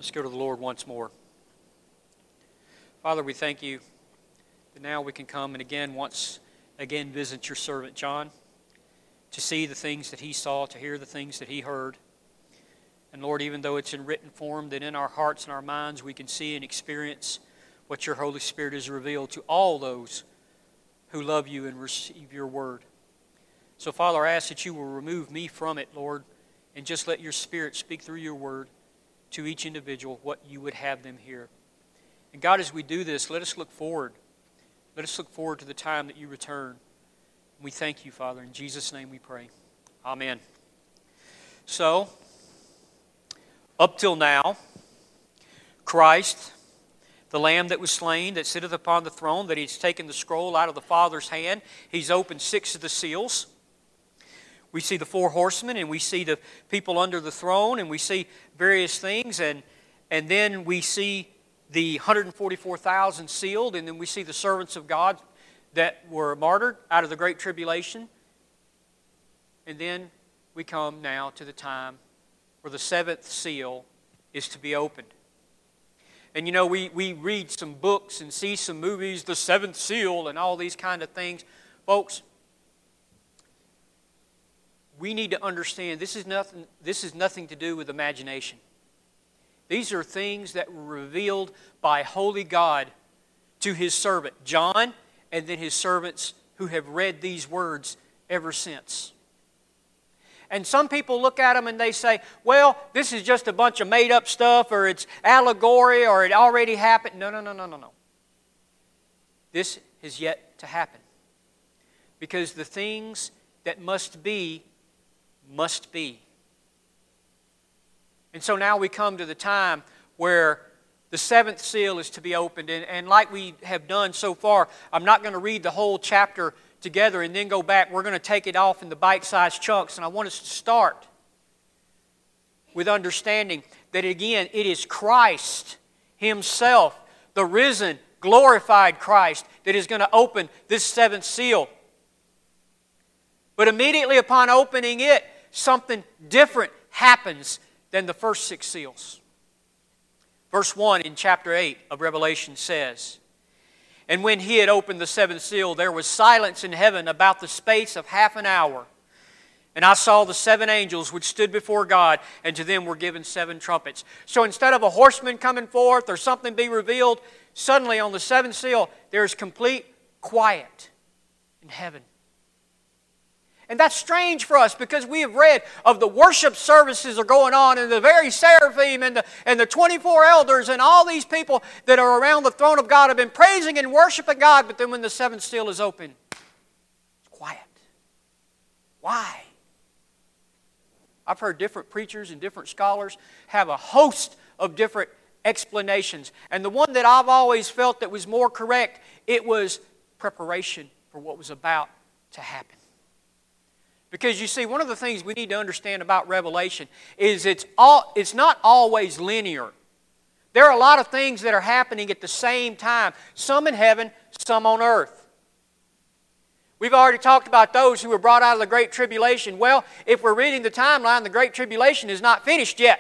Let's go to the Lord once more. Father, we thank you that now we can come and once again visit your servant John to see the things that he saw, to hear the things that he heard. And Lord, even though it's in written form, that in our hearts and our minds we can see and experience what your Holy Spirit has revealed to all those who love you and receive your word. So Father, I ask that you will remove me from it, Lord, and just let your Spirit speak through your word to each individual what you would have them hear. And God, as we do this, let us look forward. Let us look forward to the time that you return. We thank you, Father. In Jesus' name we pray. Amen. So, up till now, Christ, the Lamb that was slain, that sitteth upon the throne, that he's taken the scroll out of the Father's hand. He's opened 6 of the seals. We see the 4 horsemen, and we see the people under the throne, and we see various things, and then we see the 144,000 sealed, and then we see the servants of God that were martyred out of the Great Tribulation. And then we come now to the time where the 7th seal is to be opened. And you know, we read some books and see some movies, the 7th seal and all these kind of things. Folks, we need to understand this is nothing to do with imagination. These are things that were revealed by holy God to his servant John, and then his servants who have read these words ever since. And some people look at them and they say, well, this is just a bunch of made up stuff, or it's allegory, or it already happened. No. This has yet to happen. Because the things that must be, must be. And so now we come to the time where the 7th seal is to be opened. And like we have done so far, I'm not going to read the whole chapter together and then go back. We're going to take it off in the bite-sized chunks. And I want us to start with understanding that, again, it is Christ himself, the risen, glorified Christ, that is going to open this 7th seal. But immediately upon opening it, something different happens than the first 6 seals. Verse 1 in chapter 8 of Revelation says, "And when he had opened the 7th seal, there was silence in heaven about the space of half an hour. And I saw the 7 angels which stood before God, and to them were given 7 trumpets." So instead of a horseman coming forth or something be revealed, suddenly on the 7th seal, there is complete quiet in heaven. And that's strange for us because we have read of the worship services are going on, and the very seraphim and the 24 elders and all these people that are around the throne of God have been praising and worshiping God. But then when the 7th seal is open, it's quiet. Why? I've heard different preachers and different scholars have a host of different explanations. And the one that I've always felt that was more correct, it was preparation for what was about to happen. Because you see, one of the things we need to understand about Revelation is it's not always linear. There are a lot of things that are happening at the same time. Some in heaven, some on earth. We've already talked about those who were brought out of the Great Tribulation. Well, if we're reading the timeline, the Great Tribulation is not finished yet.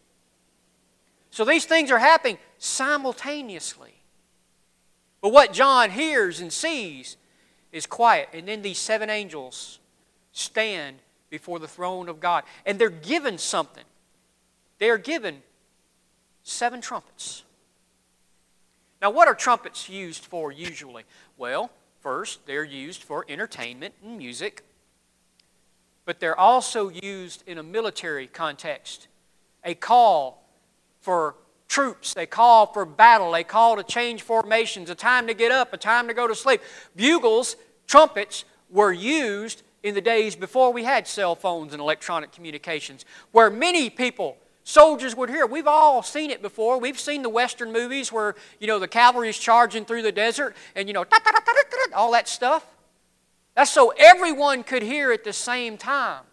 So these things are happening simultaneously. But what John hears and sees is quiet. And then these 7 angels stand before the throne of God. And they're given something. They are given 7 trumpets. Now, what are trumpets used for usually? Well, first, they're used for entertainment and music. But they're also used in a military context. A call for troops, a call for battle, a call to change formations, a time to get up, a time to go to sleep. Bugles, trumpets, were used in the days before we had cell phones and electronic communications, where many people, soldiers would hear. We've all seen it before. We've seen the Western movies where, the cavalry is charging through the desert and, all that stuff. That's so everyone could hear at the same time.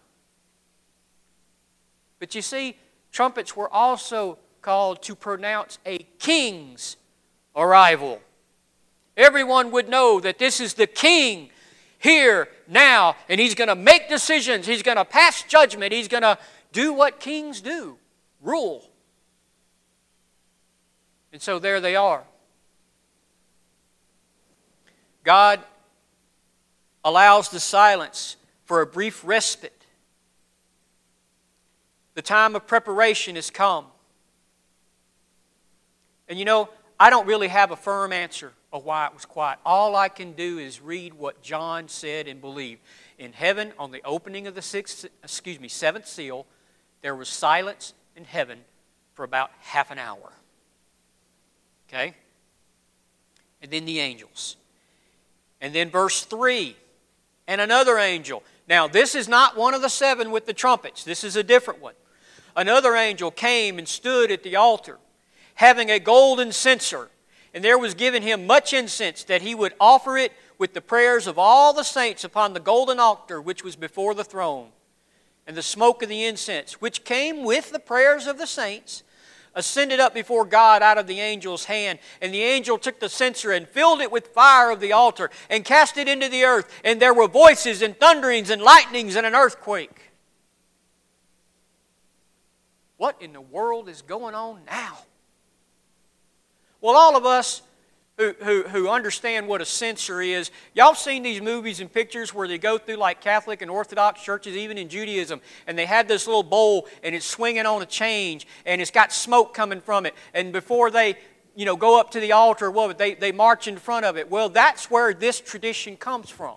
But you see, trumpets were also called to pronounce a king's arrival. Everyone would know that this is the king here, now, and he's going to make decisions. He's going to pass judgment. He's going to do what kings do, rule. And so there they are. God allows the silence for a brief respite. The time of preparation has come. And you know, I don't really have a firm answer of why it was quiet. All I can do is read what John said and believed. In heaven, on the opening of the seventh seal, there was silence in heaven for about half an hour. Okay? And then the angels. And then verse 3, and another angel. Now, this is not one of the seven with the trumpets. This is a different one. Another angel came and stood at the altar, having a golden censer. And there was given him much incense, that he would offer it with the prayers of all the saints upon the golden altar which was before the throne. And the smoke of the incense, which came with the prayers of the saints, ascended up before God out of the angel's hand. And the angel took the censer and filled it with fire of the altar and cast it into the earth. And there were voices and thunderings and lightnings and an earthquake. What in the world is going on now? Well, all of us who understand what a censer is, y'all seen these movies and pictures where they go through like Catholic and Orthodox churches, even in Judaism, and they have this little bowl and it's swinging on a chain and it's got smoke coming from it, and before they go up to the altar, they march in front of it. Well, that's where this tradition comes from.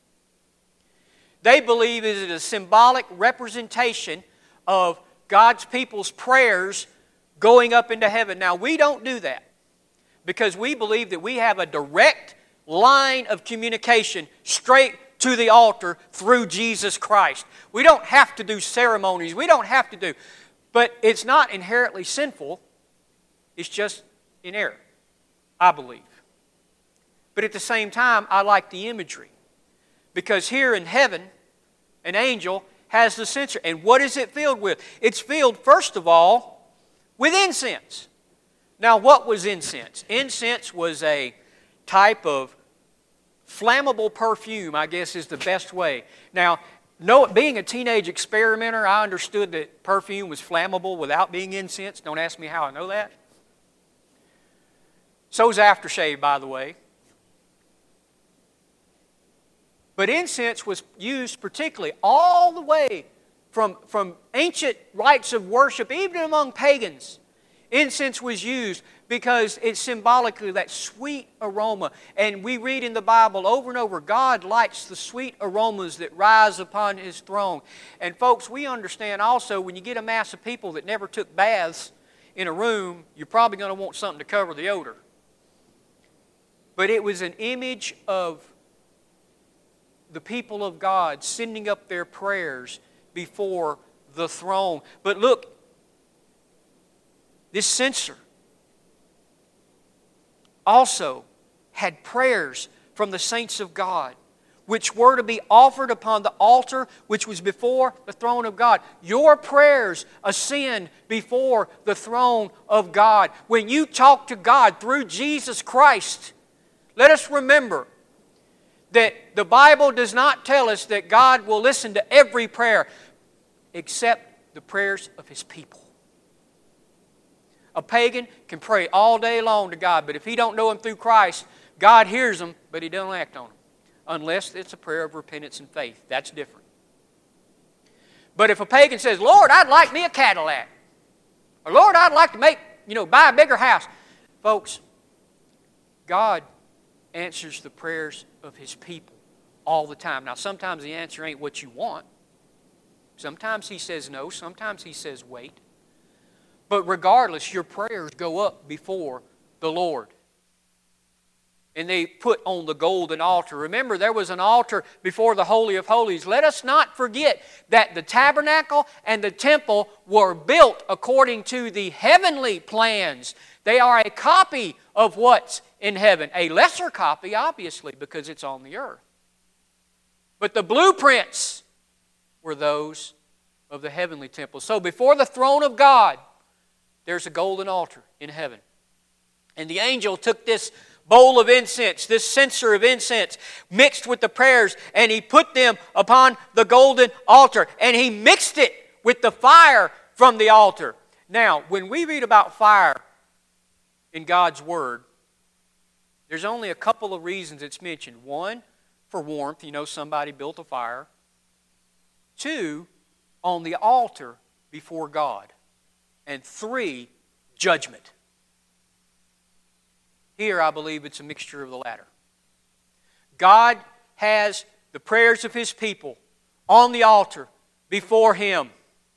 They believe it is a symbolic representation of God's people's prayers going up into heaven. Now, we don't do that, because we believe that we have a direct line of communication straight to the altar through Jesus Christ. We don't have to do ceremonies. We don't have to do. But it's not inherently sinful. It's just in error, I believe. But at the same time, I like the imagery. Because here in heaven, an angel has the censer. And what is it filled with? It's filled, first of all, with incense. Now, what was incense? Incense was a type of flammable perfume, I guess is the best way. Now, being a teenage experimenter, I understood that perfume was flammable without being incense. Don't ask me how I know that. So is aftershave, by the way. But incense was used particularly all the way from ancient rites of worship, even among pagans. Incense was used because it's symbolically that sweet aroma. And we read in the Bible over and over, God likes the sweet aromas that rise upon His throne. And folks, we understand also when you get a mass of people that never took baths in a room, you're probably going to want something to cover the odor. But it was an image of the people of God sending up their prayers before the throne. But look, this censer also had prayers from the saints of God, which were to be offered upon the altar which was before the throne of God. Your prayers ascend before the throne of God. When you talk to God through Jesus Christ, let us remember that the Bible does not tell us that God will listen to every prayer except the prayers of His people. A pagan can pray all day long to God, but if he don't know Him through Christ, God hears them, but He don't act on them. Unless it's a prayer of repentance and faith. That's different. But if a pagan says, Lord, I'd like me a Cadillac. Or Lord, I'd like to buy a bigger house. Folks, God answers the prayers of His people all the time. Now, sometimes the answer ain't what you want. Sometimes He says no. Sometimes He says wait. But regardless, your prayers go up before the Lord. And they put on the golden altar. Remember, there was an altar before the Holy of Holies. Let us not forget that the tabernacle and the temple were built according to the heavenly plans. They are a copy of what's in heaven. A lesser copy, obviously, because it's on the earth. But the blueprints were those of the heavenly temple. So before the throne of God, there's a golden altar in heaven. And the angel took this bowl of incense, this censer of incense, mixed with the prayers, and he put them upon the golden altar. And he mixed it with the fire from the altar. Now, when we read about fire, in God's Word, there's only a couple of reasons it's mentioned. One, for warmth. You know, somebody built a fire. Two, on the altar before God. And three, judgment. Here, I believe it's a mixture of the latter. God has the prayers of His people on the altar before Him.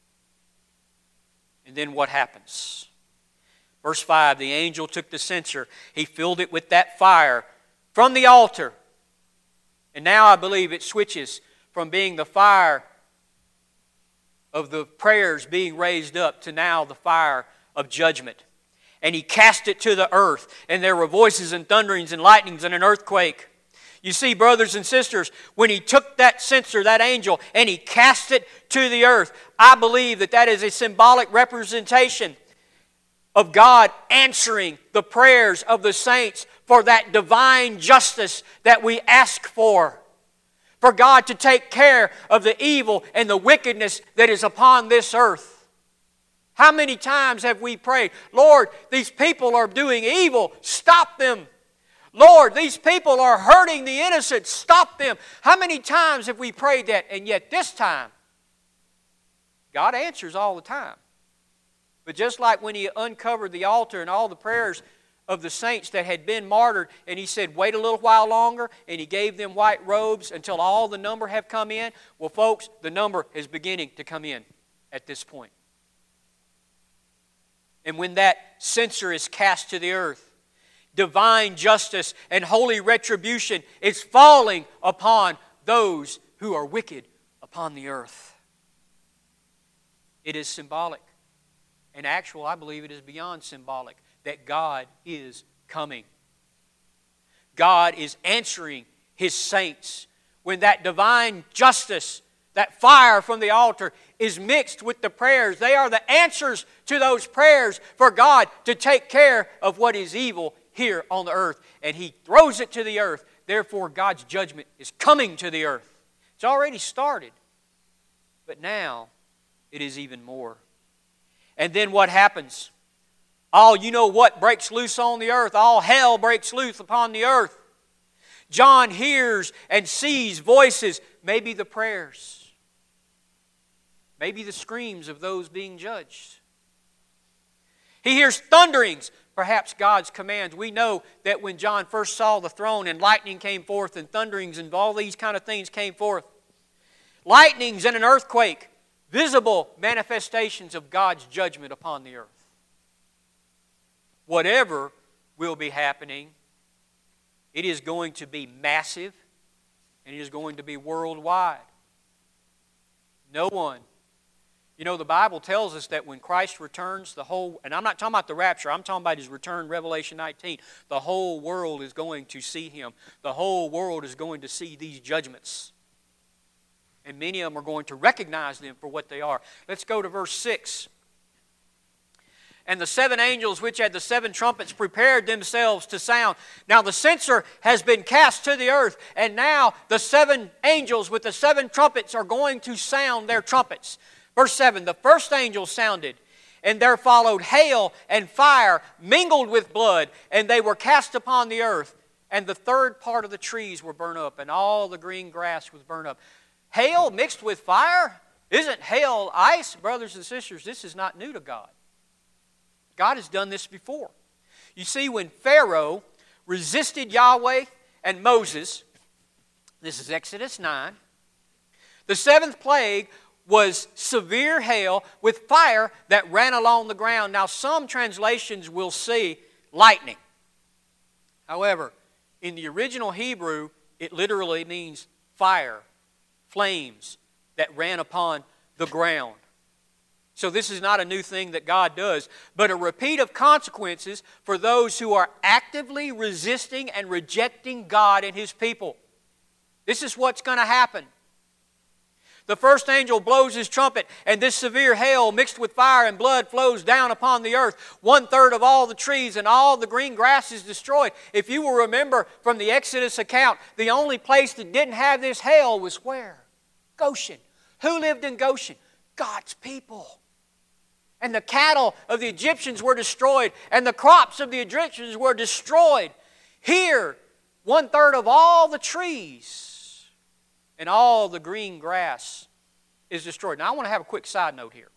And then what happens? Verse 5, the angel took the censer. He filled it with that fire from the altar. And now I believe it switches from being the fire of the prayers being raised up to now the fire of judgment. And he cast it to the earth, and there were voices and thunderings and lightnings and an earthquake. You see, brothers and sisters, when he took that censer, that angel, and he cast it to the earth, I believe that that is a symbolic representation of God answering the prayers of the saints for that divine justice that we ask for. For God to take care of the evil and the wickedness that is upon this earth. How many times have we prayed, Lord, these people are doing evil, stop them. Lord, these people are hurting the innocent, stop them. How many times have we prayed that? And yet this time, God answers all the time. But just like when He uncovered the altar and all the prayers of the saints that had been martyred, and He said, wait a little while longer, and He gave them white robes until all the number have come in. Well, folks, the number is beginning to come in at this point. And when that censer is cast to the earth, divine justice and holy retribution is falling upon those who are wicked upon the earth. It is symbolic. And actual, I believe it is beyond symbolic, that God is coming. God is answering His saints. When that divine justice, that fire from the altar is mixed with the prayers, they are the answers to those prayers for God to take care of what is evil here on the earth. And He throws it to the earth. Therefore, God's judgment is coming to the earth. It's already started. But now, it is even more. And then what happens? All you know what breaks loose on the earth. All hell breaks loose upon the earth. John hears and sees voices, maybe the prayers, maybe the screams of those being judged. He hears thunderings, perhaps God's commands. We know that when John first saw the throne and lightning came forth and thunderings and all these kind of things came forth. Lightnings and an earthquake. Visible manifestations of God's judgment upon the earth. Whatever will be happening, it is going to be massive and it is going to be worldwide. No one. You know, the Bible tells us that when Christ returns, the whole, and I'm not talking about the rapture, I'm talking about His return, Revelation 19. The whole world is going to see Him. The whole world is going to see these judgments. And many of them are going to recognize them for what they are. Let's go to verse 6. And the seven angels which had the seven trumpets prepared themselves to sound. Now the censer has been cast to the earth, and now the seven angels with the seven trumpets are going to sound their trumpets. Verse 7, the first angel sounded, and there followed hail and fire mingled with blood, and they were cast upon the earth. And the third part of the trees were burned up, and all the green grass was burned up. Hail mixed with fire? Isn't hail ice? Brothers and sisters, this is not new to God. God has done this before. You see, when Pharaoh resisted Yahweh and Moses, this is Exodus 9, the seventh plague was severe hail with fire that ran along the ground. Now, some translations will see lightning. However, in the original Hebrew, it literally means fire. Flames that ran upon the ground. So this is not a new thing that God does, but a repeat of consequences for those who are actively resisting and rejecting God and His people. This is what's going to happen. The first angel blows his trumpet, and this severe hail mixed with fire and blood flows down upon the earth. 1/3 of all the trees and all the green grass is destroyed. If you will remember from the Exodus account, the only place that didn't have this hail was where? Goshen. Who lived in Goshen? God's people. And the cattle of the Egyptians were destroyed, and the crops of the Egyptians were destroyed. Here, 1/3 of all the trees and all the green grass is destroyed. Now, I want to have a quick side note here.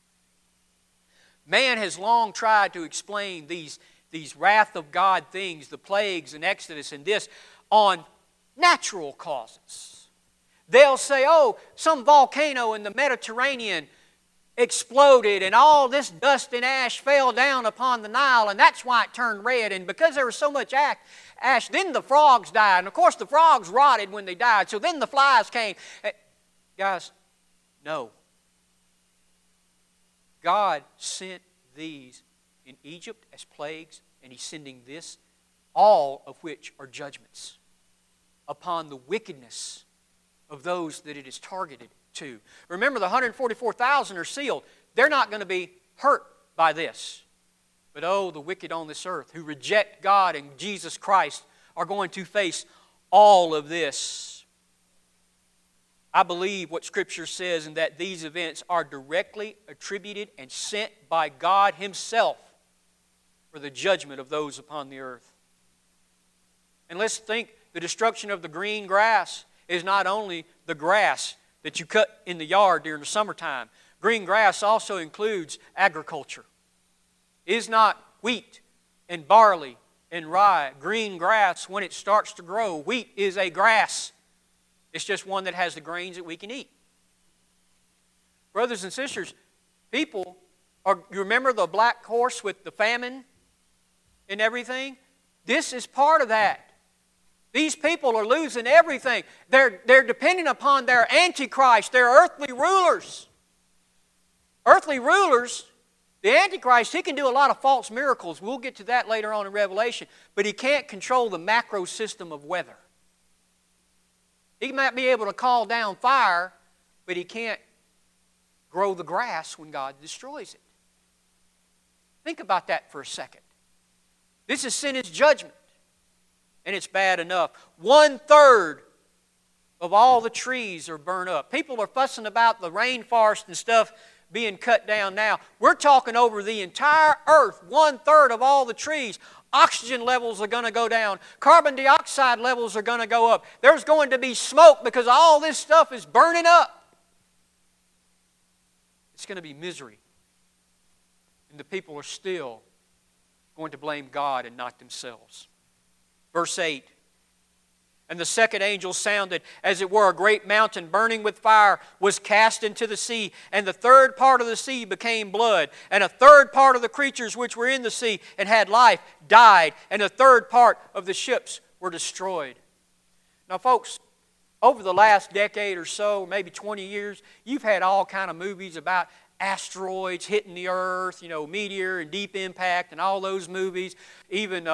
Man has long tried to explain these wrath of God things, the plagues and Exodus and this, on natural causes. They'll say, oh, some volcano in the Mediterranean exploded and all this dust and ash fell down upon the Nile, and that's why it turned red. And because there was so much ash, then the frogs died. And of course the frogs rotted when they died, so then the flies came. Guys, no. God sent these in Egypt as plagues, and He's sending this, all of which are judgments upon the wickedness of those that it is targeted to. Remember, the 144,000 are sealed. They're not going to be hurt by this. But oh, the wicked on this earth who reject God and Jesus Christ are going to face all of this. I believe what Scripture says, and that these events are directly attributed and sent by God Himself for the judgment of those upon the earth. And let's think, the destruction of the green grass is not only the grass that you cut in the yard during the summertime. Green grass also includes agriculture. It is not wheat and barley and rye. Green grass, when it starts to grow, wheat is a grass. It's just one that has the grains that we can eat. Brothers and sisters, people you remember the black horse with the famine and everything? This is part of that. These people are losing everything. They're dependent upon their Antichrist, their earthly rulers. Earthly rulers, the Antichrist, he can do a lot of false miracles. We'll get to that later on in Revelation. But he can't control the macro system of weather. He might be able to call down fire, but he can't grow the grass when God destroys it. Think about that for a second. This is sin, is judgment. And it's bad enough. 1/3 of all the trees are burned up. People are fussing about the rainforest and stuff being cut down now. We're talking over the entire earth. 1/3 of all the trees. Oxygen levels are going to go down. Carbon dioxide levels are going to go up. There's going to be smoke because all this stuff is burning up. It's going to be misery. And the people are still going to blame God and not themselves. Verse 8, and the second angel sounded, as it were, a great mountain burning with fire was cast into the sea, and the third part of the sea became blood, and a third part of the creatures which were in the sea and had life died, and a third part of the ships were destroyed. Now, folks, over the last decade or so, maybe 20 years, you've had all kind of movies about asteroids hitting the earth, Meteor and Deep Impact and all those movies, even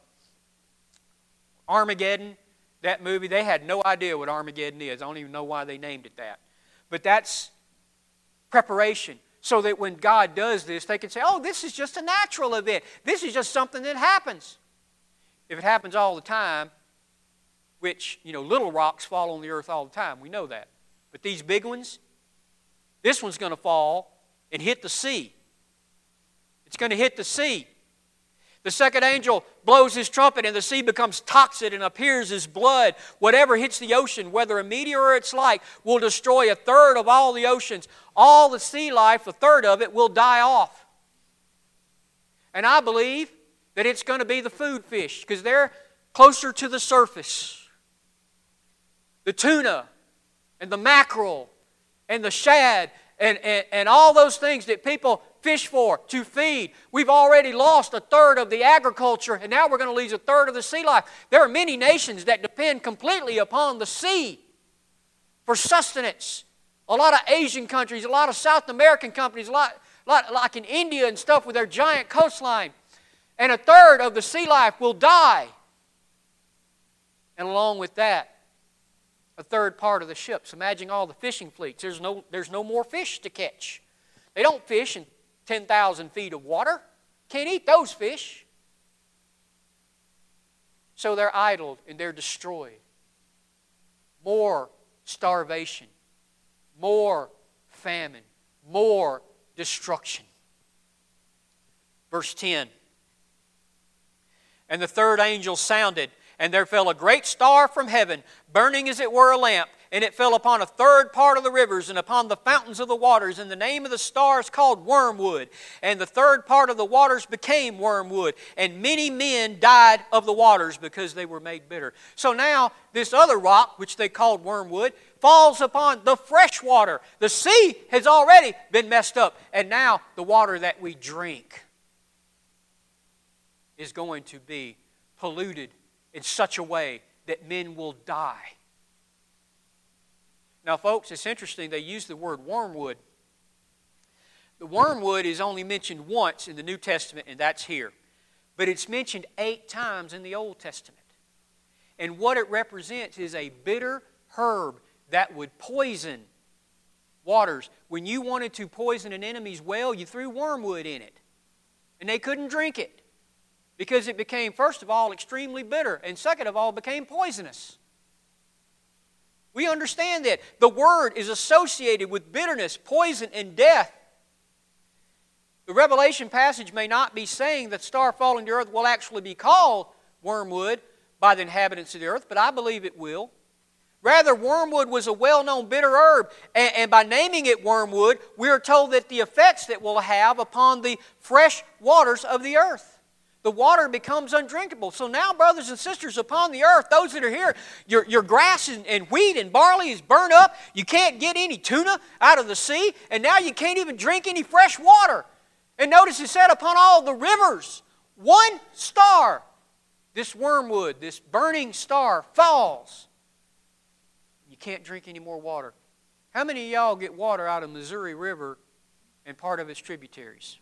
Armageddon, that movie, they had no idea what Armageddon is. I don't even know why they named it that. But that's preparation so that when God does this, they can say, oh, this is just a natural event. This is just something that happens. If it happens all the time, which, little rocks fall on the earth all the time. We know that. But these big ones, this one's going to fall and hit the sea. It's going to hit the sea. The second angel blows his trumpet, and the sea becomes toxic and appears as blood. Whatever hits the ocean, whether a meteor or its like, will destroy 1/3 of all the oceans. All the sea life, 1/3 of it, will die off. And I believe that it's going to be the food fish, because they're closer to the surface. The tuna and the mackerel and the shad and all those things that people fish for, to feed. We've already lost 1/3 of the agriculture, and now we're going to lose 1/3 of the sea life. There are many nations that depend completely upon the sea for sustenance. A lot of Asian countries, a lot of South American companies, a lot like in India and stuff with their giant coastline. And 1/3 of the sea life will die. And along with that, 1/3 part of the ships. Imagine all the fishing fleets. There's no more fish to catch. They don't fish in 10,000 feet of water. Can't eat those fish. So they're idled and they're destroyed. More starvation. More famine. More destruction. Verse 10. And the third angel sounded, and there fell a great star from heaven, burning as it were a lamp, and it fell upon a third part of the rivers and upon the fountains of the waters. And the name of the star is called Wormwood. And the third part of the waters became wormwood. And many men died of the waters because they were made bitter. So now this other rock, which they called wormwood, falls upon the fresh water. The sea has already been messed up. And now the water that we drink is going to be polluted in such a way that men will die. Now, folks, it's interesting. They use the word wormwood. The wormwood is only mentioned once in the New Testament, and that's here. But it's mentioned 8 times in the Old Testament. And what it represents is a bitter herb that would poison waters. When you wanted to poison an enemy's well, you threw wormwood in it. And they couldn't drink it because it became, first of all, extremely bitter, and second of all, became poisonous. We understand that. The word is associated with bitterness, poison, and death. The Revelation passage may not be saying that star falling to earth will actually be called wormwood by the inhabitants of the earth, but I believe it will. Rather, wormwood was a well-known bitter herb, and by naming it wormwood, we are told that the effects that it will have upon the fresh waters of the earth. The water becomes undrinkable. So now, brothers and sisters, upon the earth, those that are here, your grass and wheat and barley is burned up. You can't get any tuna out of the sea, and now you can't even drink any fresh water. And notice it said, upon all the rivers, one star, this wormwood, this burning star, falls. You can't drink any more water. How many of y'all get water out of Missouri River and part of its tributaries?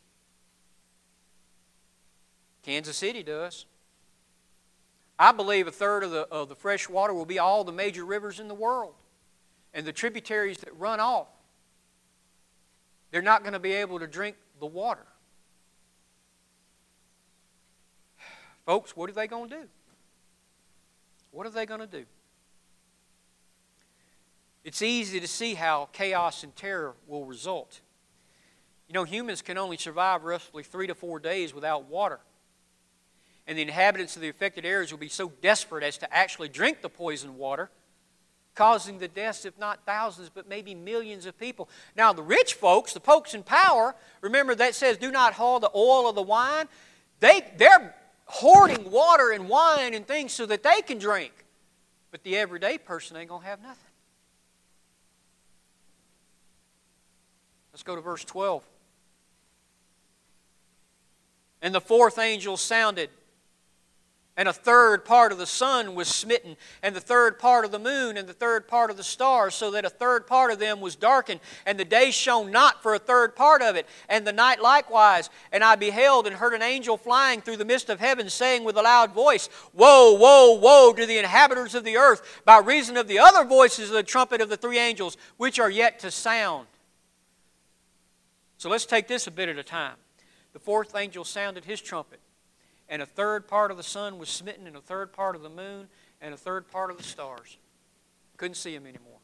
Kansas City does. I believe a third of the fresh water will be all the major rivers in the world. And the tributaries that run off, they're not going to be able to drink the water. Folks, what are they going to do? What are they going to do? It's easy to see how chaos and terror will result. You know, humans can only survive roughly 3 to 4 days without water. And the inhabitants of the affected areas will be so desperate as to actually drink the poisoned water, causing the deaths, if not thousands, but maybe millions of people. Now, the rich folks, the folks in power, remember that says, do not hoard the oil or the wine. They're hoarding water and wine and things so that they can drink. But the everyday person ain't going to have nothing. Let's go to verse 12. And the fourth angel sounded, and a third part of the sun was smitten, and the third part of the moon, and the third part of the stars, so that a third part of them was darkened, and the day shone not for a third part of it, and the night likewise. And I beheld and heard an angel flying through the midst of heaven, saying with a loud voice, Woe, woe, woe to the inhabitants of the earth, by reason of the other voices of the trumpet of the 3 angels, which are yet to sound. So let's take this a bit at a time. The fourth angel sounded his trumpet, and a third part of the sun was smitten, and a third part of the moon, and a third part of the stars. Couldn't see them anymore.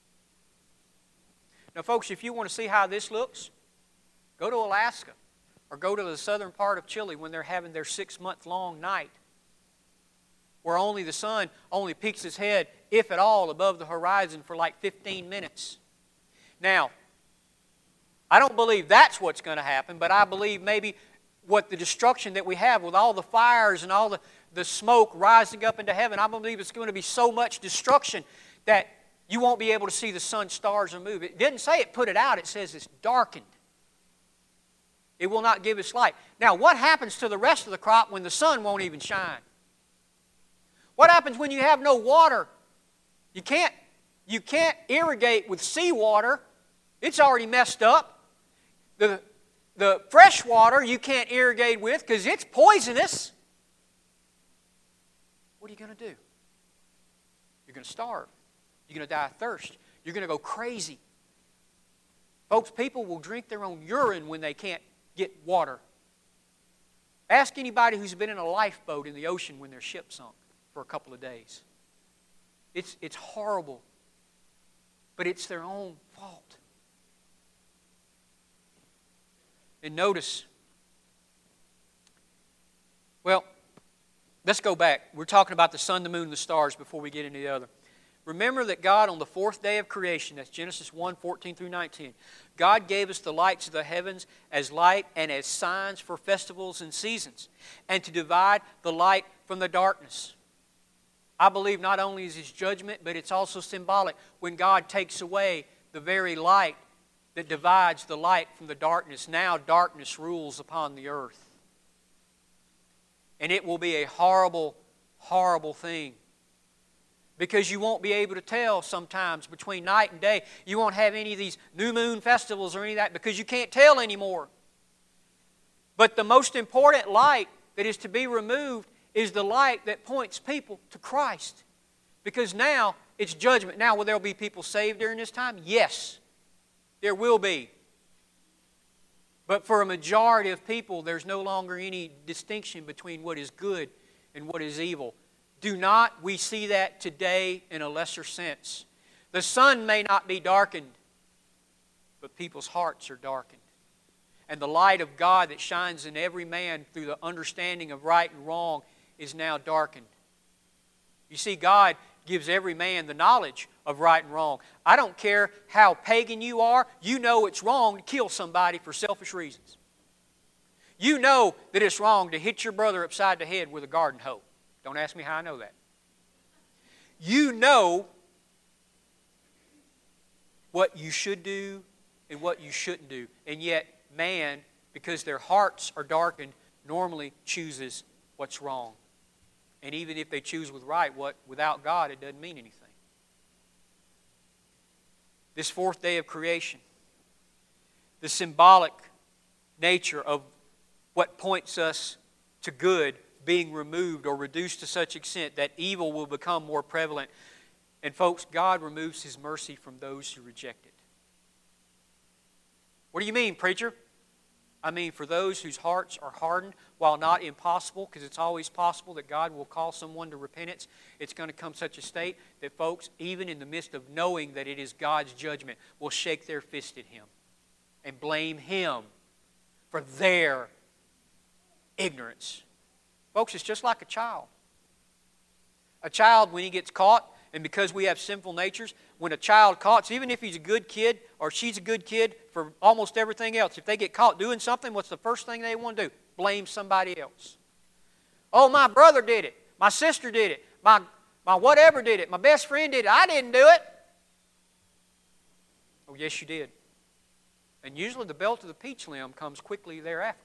Now, folks, if you want to see how this looks, go to Alaska or go to the southern part of Chile when they're having their 6-month-long night, where only the sun only peeks its head, if at all, above the horizon for like 15 minutes. Now, I don't believe that's what's going to happen, but I believe maybe what the destruction that we have with all the fires and all the smoke rising up into heaven, I believe it's going to be so much destruction that you won't be able to see the sun, stars, or move. It didn't say it put it out. It says it's darkened. It will not give its light. Now, what happens to the rest of the crop when the sun won't even shine? What happens when you have no water? You can't irrigate with seawater. It's already messed up. The fresh water you can't irrigate with because it's poisonous. What are you going to do? You're going to starve. You're going to die of thirst. You're going to go crazy. Folks, people will drink their own urine when they can't get water. Ask anybody who's been in a lifeboat in the ocean when their ship sunk for a couple of days. It's horrible, but it's their own fault. And notice, Well, let's go back. We're talking about the sun, the moon, and the stars before we get into the other. Remember that God on the fourth day of creation, that's Genesis 1, 14 through 19, God gave us the lights of the heavens as light and as signs for festivals and seasons, and to divide the light from the darkness. I believe not only is His judgment, but it's also symbolic when God takes away the very light that divides the light from the darkness. Now darkness rules upon the earth. And it will be a horrible, horrible thing. Because you won't be able to tell sometimes between night and day. You won't have any of these new moon festivals or any of that because you can't tell anymore. But the most important light that is to be removed is the light that points people to Christ. Because now it's judgment. Now, will there be people saved during this time? Yes, there will be. But for a majority of people, there's no longer any distinction between what is good and what is evil. Do not we see that today in a lesser sense? The sun may not be darkened, but people's hearts are darkened. And the light of God that shines in every man through the understanding of right and wrong is now darkened. You see, God gives every man the knowledge of right and wrong. I don't care how pagan you are, you know it's wrong to kill somebody for selfish reasons. You know that it's wrong to hit your brother upside the head with a garden hoe. Don't ask me how I know that. You know what you should do and what you shouldn't do. And yet, man, because their hearts are darkened, normally chooses what's wrong. And even if they choose with right, without God, it doesn't mean anything. This fourth day of creation, the symbolic nature of what points us to good being removed or reduced to such extent that evil will become more prevalent. And folks, God removes His mercy from those who reject it. What do you mean, preacher? I mean, for those whose hearts are hardened, while not impossible, because it's always possible that God will call someone to repentance, it's going to come such a state that folks, even in the midst of knowing that it is God's judgment, will shake their fist at Him and blame Him for their ignorance. Folks, it's just like a child. A child, when he gets caught, and because we have sinful natures, when a child caught, even if he's a good kid or she's a good kid for almost everything else, if they get caught doing something, what's the first thing they want to do? Blame somebody else. Oh, my brother did it. My sister did it. My whatever did it. My best friend did it. I didn't do it. Oh, yes, you did. And usually the belt of the peach limb comes quickly thereafter.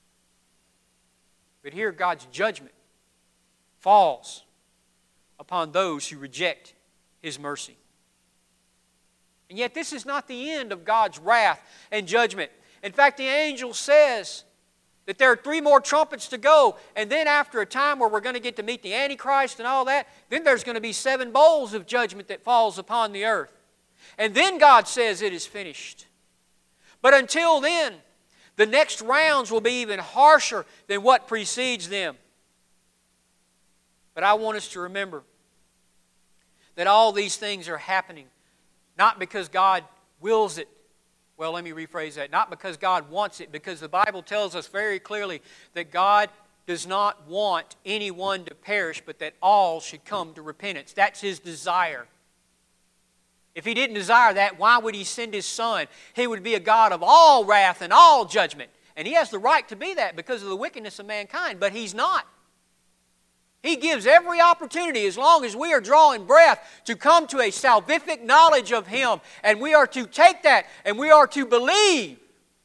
But here God's judgment falls upon those who reject His mercy. And yet this is not the end of God's wrath and judgment. In fact, the angel says that there are 3 more trumpets to go, and then after a time where we're going to get to meet the Antichrist and all that, then there's going to be 7 bowls of judgment that falls upon the earth. And then God says it is finished. But until then, the next rounds will be even harsher than what precedes them. But I want us to remember that all these things are happening not because God wills it. Well, let me rephrase that. Not because God wants it, because the Bible tells us very clearly that God does not want anyone to perish, but that all should come to repentance. That's His desire. If He didn't desire that, why would He send His Son? He would be a God of all wrath and all judgment. And He has the right to be that because of the wickedness of mankind, but He's not. He gives every opportunity, as long as we are drawing breath, to come to a salvific knowledge of Him. And we are to take that and we are to believe.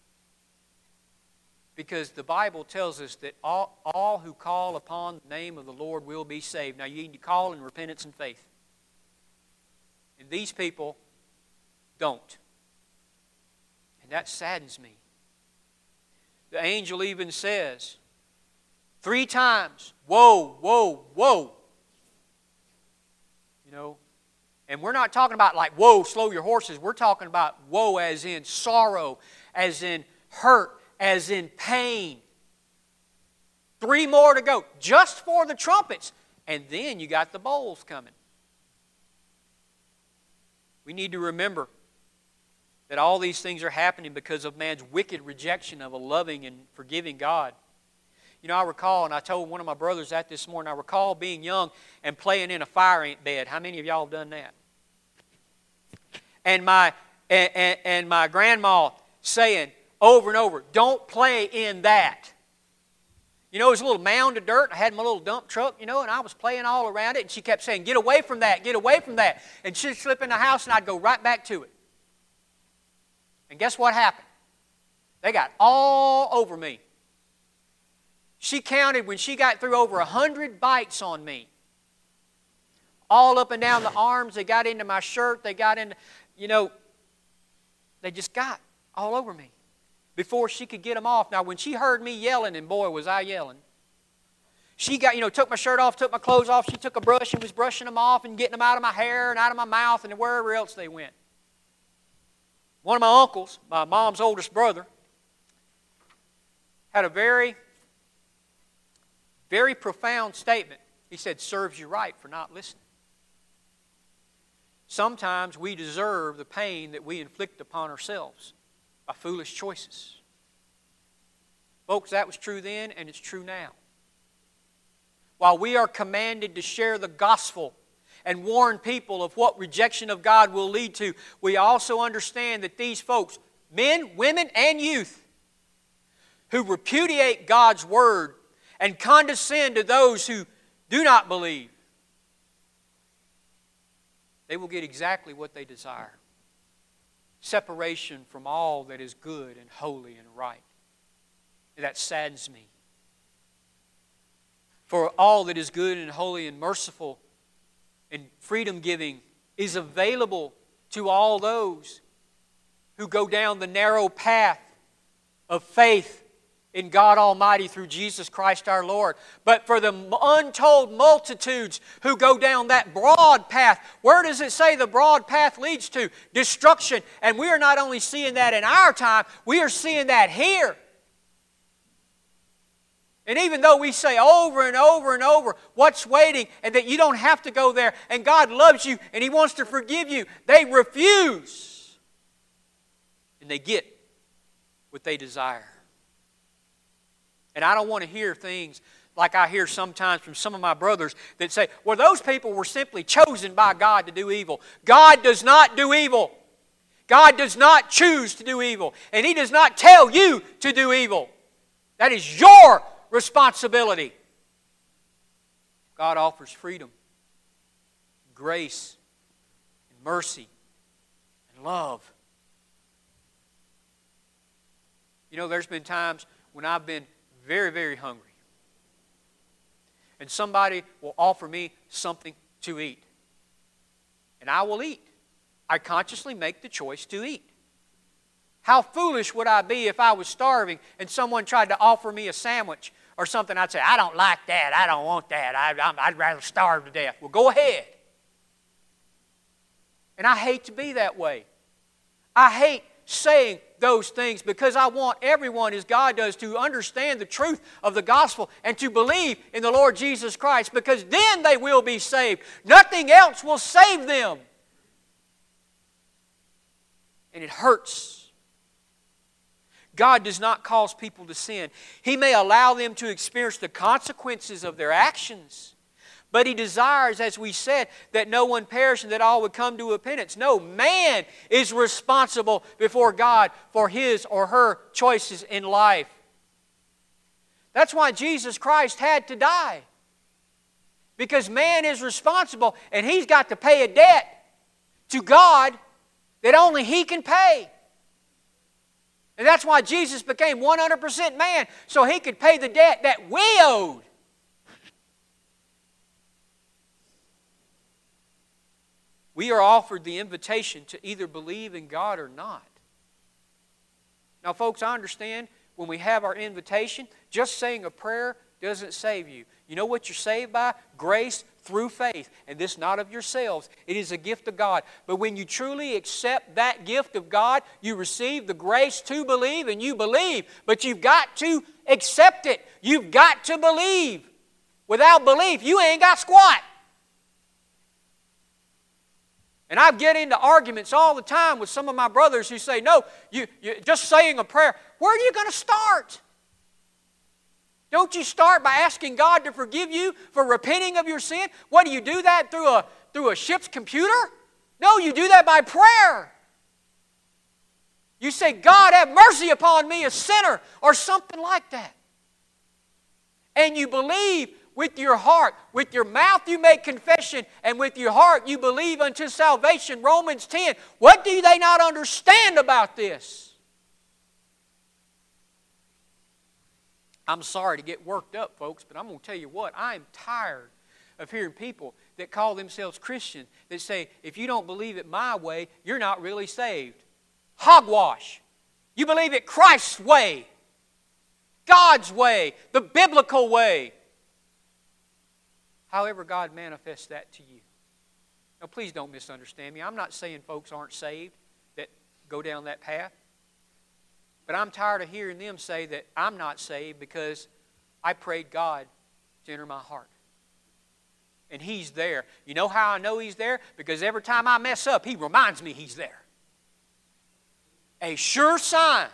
Because the Bible tells us that all who call upon the name of the Lord will be saved. Now you need to call in repentance and faith. And these people don't. And that saddens me. The angel even says 3 times, woe, woe, woe. You know, and we're not talking about like, whoa, slow your horses. We're talking about woe as in sorrow, as in hurt, as in pain. 3 more to go, just for the trumpets. And then you got the bowls coming. We need to remember that all these things are happening because of man's wicked rejection of a loving and forgiving God. I recall, and I told one of my brothers that this morning, I recall being young and playing in a fire ant bed. How many of y'all have done that? And my grandma saying over and over, don't play in that. It was a little mound of dirt. I had my little dump truck, and I was playing all around it. And she kept saying, get away from that, get away from that. And she'd slip in the house, and I'd go right back to it. And guess what happened? They got all over me. She counted when she got through over 100 bites on me. All up and down the arms. They got into my shirt. They got into, they just got all over me before she could get them off. Now, when she heard me yelling, and boy, was I yelling, she got, took my shirt off, took my clothes off. She took a brush and was brushing them off and getting them out of my hair and out of my mouth and wherever else they went. One of my uncles, my mom's oldest brother, had a very, very profound statement. He said, serves you right for not listening. Sometimes we deserve the pain that we inflict upon ourselves by foolish choices. Folks, that was true then and it's true now. While we are commanded to share the gospel and warn people of what rejection of God will lead to, we also understand that these folks, men, women, and youth, who repudiate God's word and condescend to those who do not believe, they will get exactly what they desire. Separation from all that is good and holy and right. And that saddens me. For all that is good and holy and merciful and freedom-giving is available to all those who go down the narrow path of faith in God Almighty through Jesus Christ our Lord. But for the untold multitudes who go down that broad path, where does it say the broad path leads to? Destruction. And we are not only seeing that in our time, we are seeing that here. And even though we say over and over and over what's waiting and that you don't have to go there and God loves you and He wants to forgive you, they refuse. And they get what they desire. And I don't want to hear things like I hear sometimes from some of my brothers that say, well, those people were simply chosen by God to do evil. God does not do evil. God does not choose to do evil. And He does not tell you to do evil. That is your responsibility. God offers freedom, grace, and mercy, and love. There's been times when I've been very, very hungry. And somebody will offer me something to eat. And I will eat. I consciously make the choice to eat. How foolish would I be if I was starving and someone tried to offer me a sandwich or something? I'd say, I don't like that. I don't want that. I'd rather starve to death. Well, go ahead. And I hate to be that way. I hate saying those things because I want everyone, as God does, to understand the truth of the gospel and to believe in the Lord Jesus Christ, because then they will be saved. Nothing else will save them. And it hurts. God does not cause people to sin. He may allow them to experience the consequences of their actions. But He desires, as we said, that no one perish and that all would come to repentance. No, man is responsible before God for his or her choices in life. That's why Jesus Christ had to die. Because man is responsible and he's got to pay a debt to God that only He can pay. And that's why Jesus became 100% man, so He could pay the debt that we owed. We are offered the invitation to either believe in God or not. Now, folks, I understand when we have our invitation, just saying a prayer doesn't save you. You know what you're saved by? Grace through faith. And this not of yourselves. It is a gift of God. But when you truly accept that gift of God, you receive the grace to believe and you believe. But you've got to accept it. You've got to believe. Without belief, you ain't got squat. And I get into arguments all the time with some of my brothers who say, no, you just saying a prayer. Where are you going to start? Don't you start by asking God to forgive you for repenting of your sin? What, do you do that through a ship's computer? No, you do that by prayer. You say, God, have mercy upon me, a sinner, or something like that. And you believe with your heart. With your mouth you make confession, and with your heart you believe unto salvation. Romans 10. What do they not understand about this? I'm sorry to get worked up, folks, but I'm going to tell you what. I am tired of hearing people that call themselves Christian that say, if you don't believe it my way, you're not really saved. Hogwash. You believe it Christ's way, God's way, the biblical way. However God manifests that to you. Now, please don't misunderstand me. I'm not saying folks aren't saved that go down that path. But I'm tired of hearing them say that I'm not saved because I prayed God to enter my heart. And He's there. You know how I know He's there? Because every time I mess up, He reminds me He's there. A sure sign.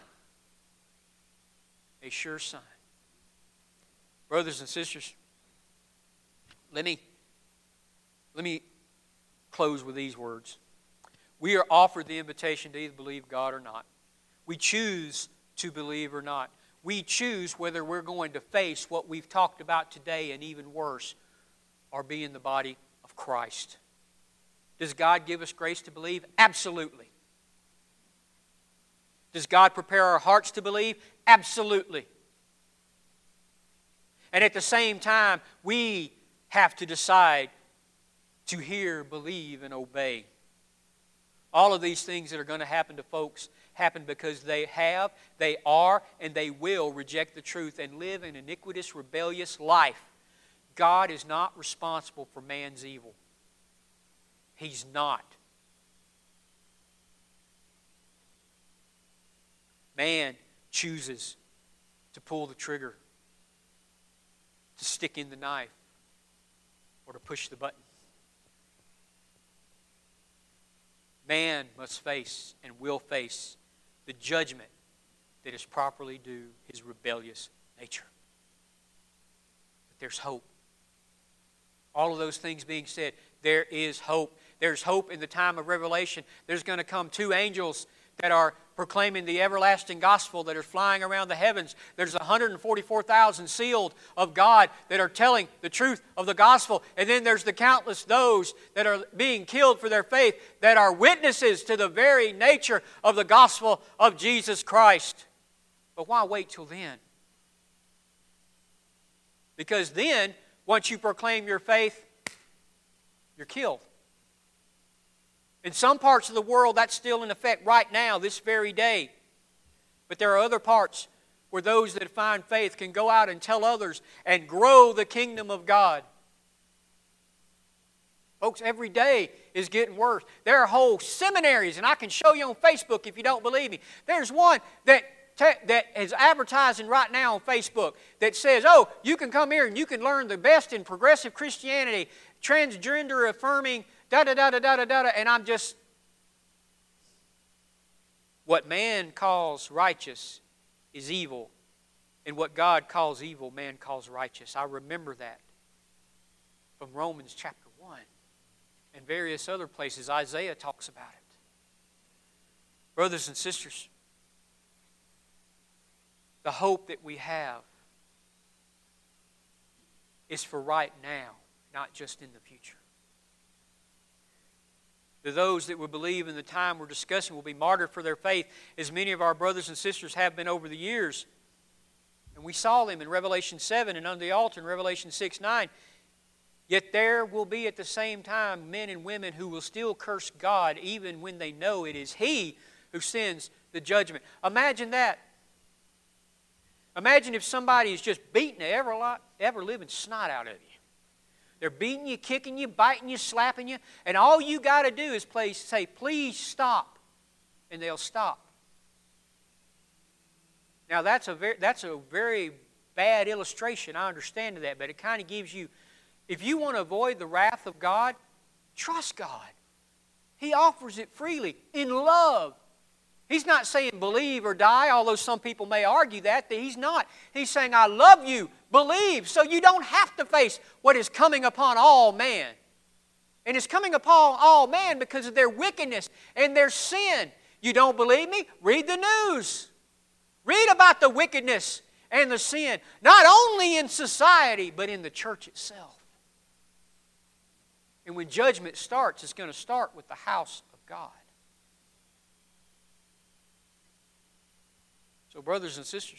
A sure sign. Brothers and sisters, let me close with these words. We are offered the invitation to either believe God or not. We choose to believe or not. We choose whether we're going to face what we've talked about today and even worse, or be in the body of Christ. Does God give us grace to believe? Absolutely. Does God prepare our hearts to believe? Absolutely. And at the same time, we have to decide to hear, believe, and obey. All of these things that are going to happen to folks happen because they have, they are, and they will reject the truth and live an iniquitous, rebellious life. God is not responsible for man's evil. He's not. Man chooses to pull the trigger, to stick in the knife, or to push the button. Man must face and will face the judgment that is properly due his rebellious nature. But there's hope. All of those things being said, there is hope. There's hope in the time of Revelation. There's going to come two angels that are proclaiming the everlasting gospel that are flying around the heavens. There's 144,000 sealed of God that are telling the truth of the gospel. And then there's the countless those that are being killed for their faith that are witnesses to the very nature of the gospel of Jesus Christ. But why wait till then? Because then, once you proclaim your faith, you're killed. In some parts of the world, that's still in effect right now, this very day. But there are other parts where those that find faith can go out and tell others and grow the kingdom of God. Folks, every day is getting worse. There are whole seminaries, and I can show you on Facebook if you don't believe me. There's one that is advertising right now on Facebook that says, oh, you can come here and you can learn the best in progressive Christianity, transgender affirming, da-da-da-da-da-da-da, and I'm just... What man calls righteous is evil, and what God calls evil, man calls righteous. I remember that from Romans chapter 1 and various other places. Isaiah talks about it. Brothers and sisters, the hope that we have is for right now, not just in the future. To those that will believe in the time we're discussing will be martyred for their faith, as many of our brothers and sisters have been over the years. And we saw them in Revelation 7 and under the altar in Revelation 6:9. Yet there will be at the same time men and women who will still curse God even when they know it is He who sends the judgment. Imagine that. Imagine if somebody is just beating the ever-living snot out of you. They're beating you, kicking you, biting you, slapping you, and all you got to do is say, please stop, and they'll stop. Now that's a very bad illustration, I understand that, but it kind of gives you, if you want to avoid the wrath of God, trust God. He offers it freely, in love. He's not saying believe or die, although some people may argue that He's not. He's saying, I love you, believe, so you don't have to face what is coming upon all man. And it's coming upon all man because of their wickedness and their sin. You don't believe me? Read the news. Read about the wickedness and the sin, not only in society, but in the church itself. And when judgment starts, it's going to start with the house of God. So, brothers and sisters,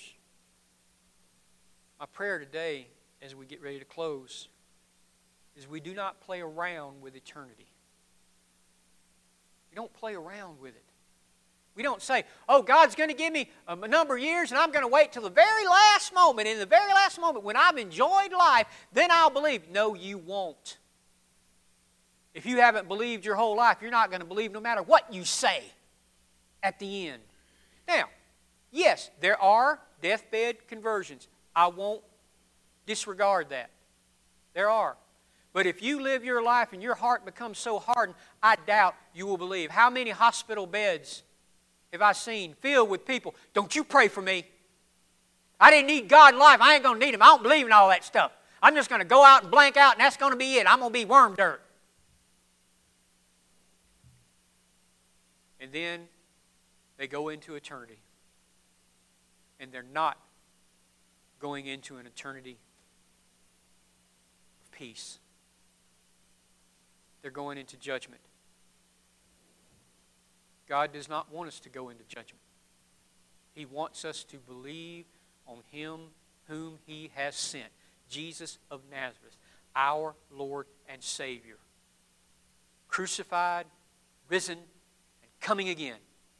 my prayer today, as we get ready to close, is we do not play around with eternity. We don't play around with it. We don't say, oh, God's going to give me a number of years and I'm going to wait till the very last moment. In the very last moment when I've enjoyed life, then I'll believe. No, you won't. If you haven't believed your whole life, you're not going to believe no matter what you say at the end. Now, yes, there are deathbed conversions. I won't disregard that. There are. But if you live your life and your heart becomes so hardened, I doubt you will believe. How many hospital beds have I seen filled with people? Don't you pray for me. I didn't need God in life. I ain't going to need Him. I don't believe in all that stuff. I'm just going to go out and blank out and that's going to be it. I'm going to be worm dirt. And then they go into eternity. And they're not going into an eternity of peace. They're going into judgment. God does not want us to go into judgment. He wants us to believe on Him whom He has sent, Jesus of Nazareth, our Lord and Savior, crucified, risen, and coming again.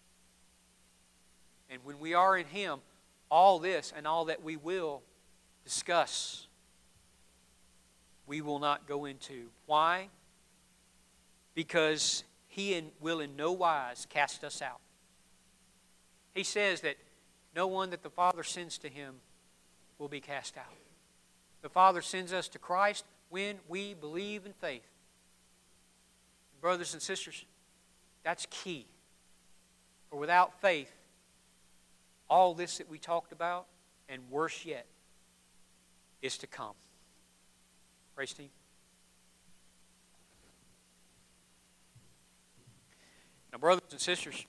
And when we are in Him, all this and all that we will discuss, we will not go into. Why? Because He will in no wise cast us out. He says that no one that the Father sends to Him will be cast out. The Father sends us to Christ when we believe in faith. Brothers and sisters, that's key. For without faith, all this that we talked about, and worse yet, is to come. Praise team. Now, brothers and sisters,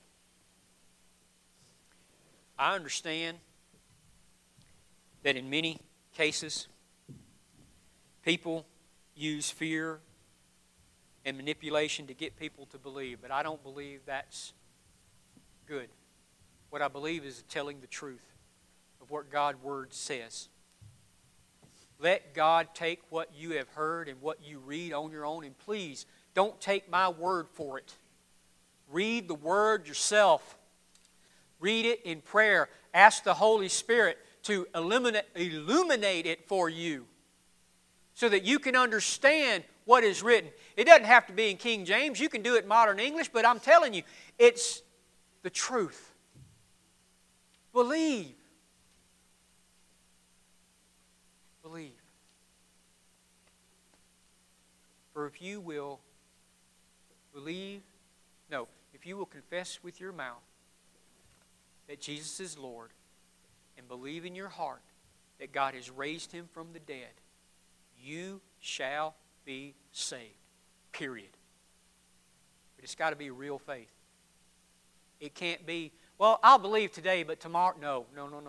I understand that in many cases, people use fear and manipulation to get people to believe, but I don't believe that's good. What I believe is telling the truth of what God's Word says. Let God take what you have heard and what you read on your own, and please don't take my word for it. Read the Word yourself. Read it in prayer. Ask the Holy Spirit to illuminate it for you so that you can understand what is written. It doesn't have to be in King James. You can do it in modern English, but I'm telling you, it's the truth. Believe. Believe. For if you will if you will confess with your mouth that Jesus is Lord and believe in your heart that God has raised Him from the dead, you shall be saved. Period. But it's got to be real faith. It can't be, well, I'll believe today, but tomorrow, no.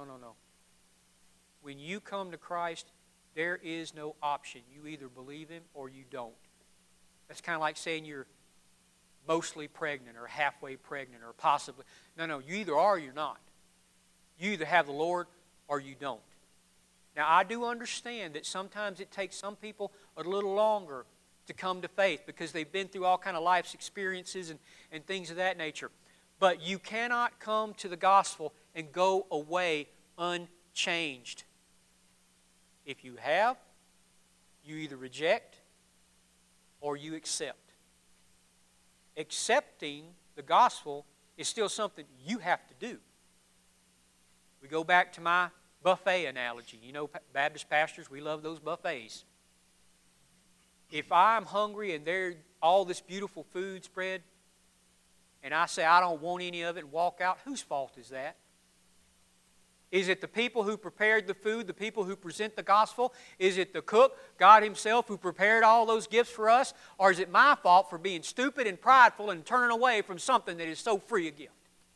When you come to Christ, there is no option. You either believe Him or you don't. That's kind of like saying you're mostly pregnant or halfway pregnant or possibly. No, you either are or you're not. You either have the Lord or you don't. Now, I do understand that sometimes it takes some people a little longer to come to faith because they've been through all kind of life's experiences and things of that nature. But you cannot come to the gospel and go away unchanged. If you have, you either reject or you accept. Accepting the gospel is still something you have to do. We go back to my buffet analogy. You know, Baptist pastors, we love those buffets. If I'm hungry and there's all this beautiful food spread, and I say I don't want any of it and walk out, whose fault is that? Is it the people who prepared the food, the people who present the gospel? Is it the cook, God Himself, who prepared all those gifts for us? Or is it my fault for being stupid and prideful and turning away from something that is so free a gift?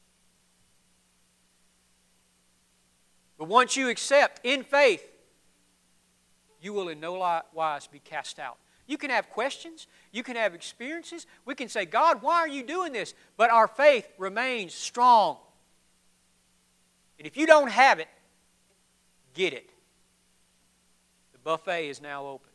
But once you accept in faith, you will in no wise be cast out. You can have questions. You can have experiences. We can say, God, why are you doing this? But our faith remains strong. And if you don't have it, get it. The buffet is now open.